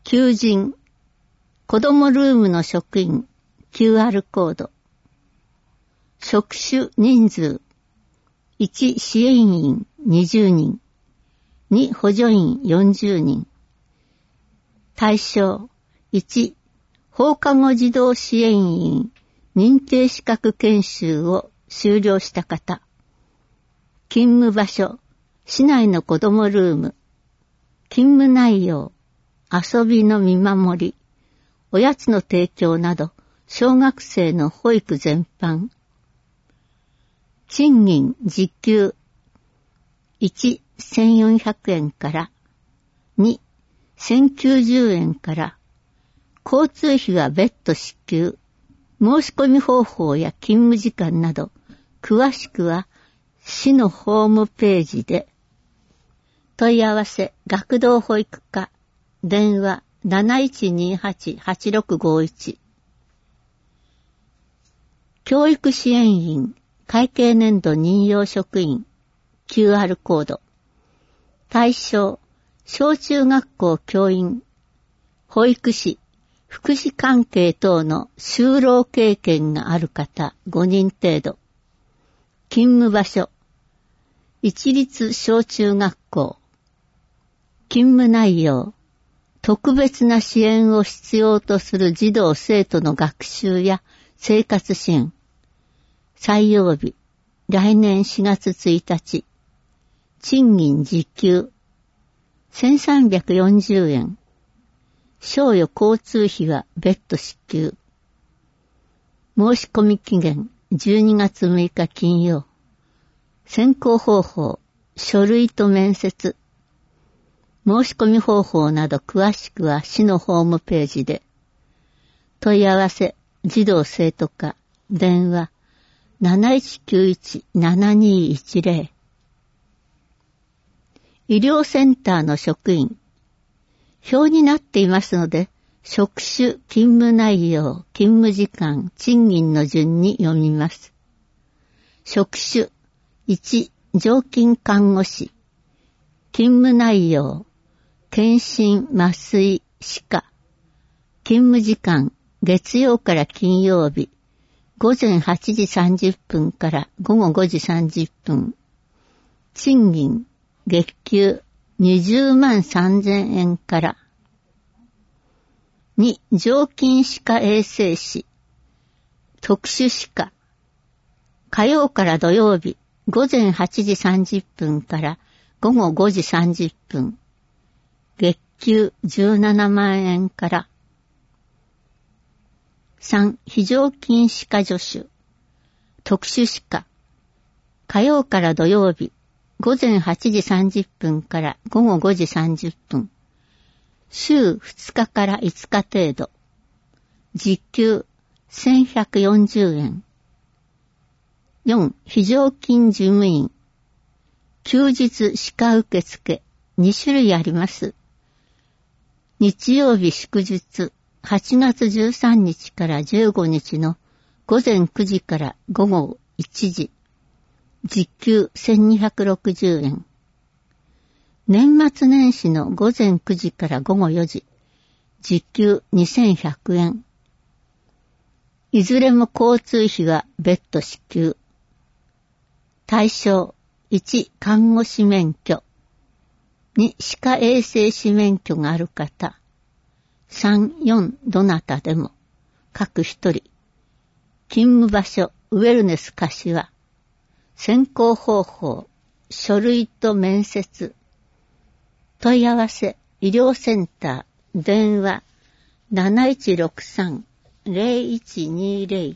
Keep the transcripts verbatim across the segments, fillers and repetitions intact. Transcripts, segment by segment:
求人、子どもルームの職員、キューアール コード。職種人数、いち支援員にじゅうにん、に補助員よんじゅうにん。対象、いち放課後児童支援員認定資格研修を修了した方。勤務場所、市内の子どもルーム。勤務内容、遊びの見守り、おやつの提供など、小学生の保育全般。賃金時給、いちせんよんひゃくえんからにせんきゅうじゅうえんから、交通費は別途支給、申し込み方法や勤務時間など、詳しくは市のホームページで。問い合わせ、学童保育課、電話 なないちにはちはちろくごいち。教育支援員、会計年度任用職員、キューアール コード。対象、小中学校教員、保育士、福祉関係等の就労経験がある方ごにん程度。勤務場所、一律小中学校。勤務内容、特別な支援を必要とする児童生徒の学習や生活支援。採用日、来年しがつついたち。賃金時給、せんさんびゃくよんじゅうえん。賞与交通費は別途支給。申し込み期限じゅうにがつむいか金曜。選考方法、書類と面接。申し込み方法など詳しくは市のホームページで。問い合わせ、児童生徒課、電話 なないちきゅういちななにいちぜろ。医療センターの職員。表になっていますので、職種、勤務内容、勤務時間、賃金の順に読みます。職種、いち常勤看護師。勤務内容、検診、麻酔、歯科。勤務時間、月曜から金曜日、ごぜんはちじさんじゅっぷんからごごごじさんじゅっぷん。賃金、月給にじゅうまんさんぜんえんから。に常勤歯科衛生士。特殊歯科。火曜から土曜日、ごぜんはちじさんじゅっぷんからごごごじさんじゅっぷん。月給じゅうななまんえんから。さん非常勤歯科助手。特殊歯科。火曜から土曜日、ごぜんはちじさんじゅっぷんからごごごじさんじゅっぷん。週ふつかからいつか程度。時給せんひゃくよんじゅうえん。よん非常勤事務員。休日歯科受付に種類あります。日曜日祝日はちがつじゅうさんにちからじゅうごにちのごぜんくじからごごいちじ。時給せんにひゃくろくじゅうえん。年末年始のごぜんくじからごごよじ。時給にせんひゃくえん。いずれも交通費は別途支給。対象、いち看護師免許。に歯科衛生士免許がある方。さん、よんどなたでも。各一人。勤務場所、ウェルネス柏。選考方法、書類と面接。問い合わせ、医療センター、電話 なないちろくさんぜろいちにぜろ。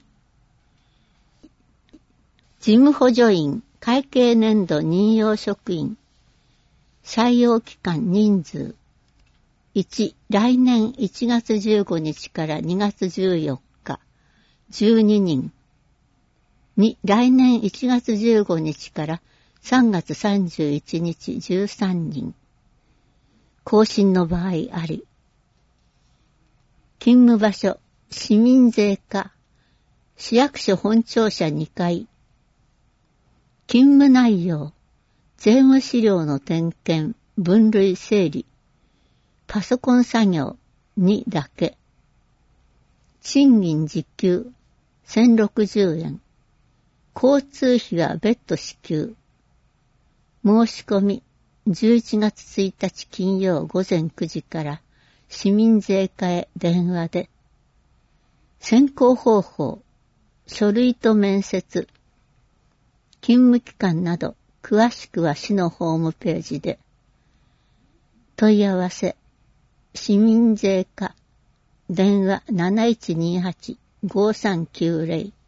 事務補助員、会計年度任用職員。採用期間人数。いち来年いちがつじゅうごにちからにがつじゅうよっか、じゅうににん。に来年いちがつじゅうごにちからさんがつさんじゅういちにちじゅうさんにん。更新の場合あり。勤務場所、市民税課、市役所本庁舎にかい。勤務内容、税務資料の点検、分類整理、パソコン作業、 にだけ。賃金時給せんろくじゅうえん。交通費が別途支給。申し込みじゅういちがつついたち金曜午前くじから市民税課へ電話で。選考方法、書類と面接、勤務期間など詳しくは市のホームページで。問い合わせ、市民税課、電話 なないちにはち ごさんきゅうぜろ